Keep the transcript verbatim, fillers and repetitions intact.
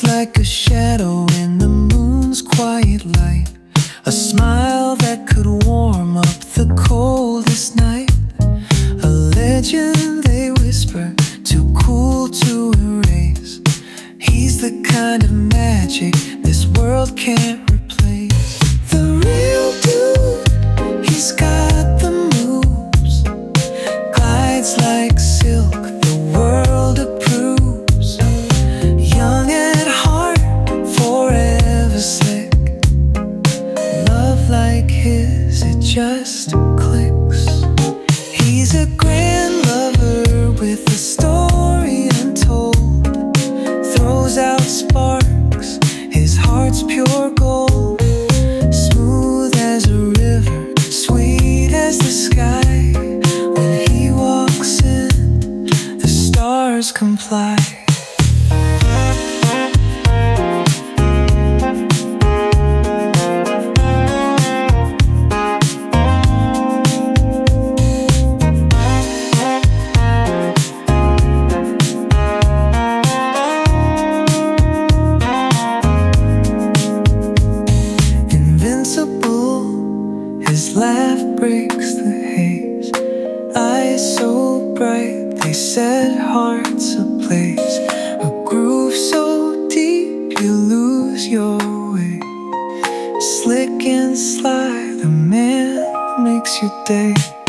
Looks like a shadow in the moon's quiet light, a smile that could warm up the coldest night. A legend they whisper, too cool to erase. He's the kind of magic this world can't replace. The real dude, he's got the moves, glides like silk, the world approves. Young at heart, forever slick. Love like his, it just clicks. He's a grand lover with a story untold, throws out sparks, his heart's pure gold. Smooth as a river, sweet as the sky. When he walks in, the stars comply. His laugh breaks the haze, eyes so bright they set hearts ablaze. A groove so deep you lose your way. Slick and sly, the man makes your day.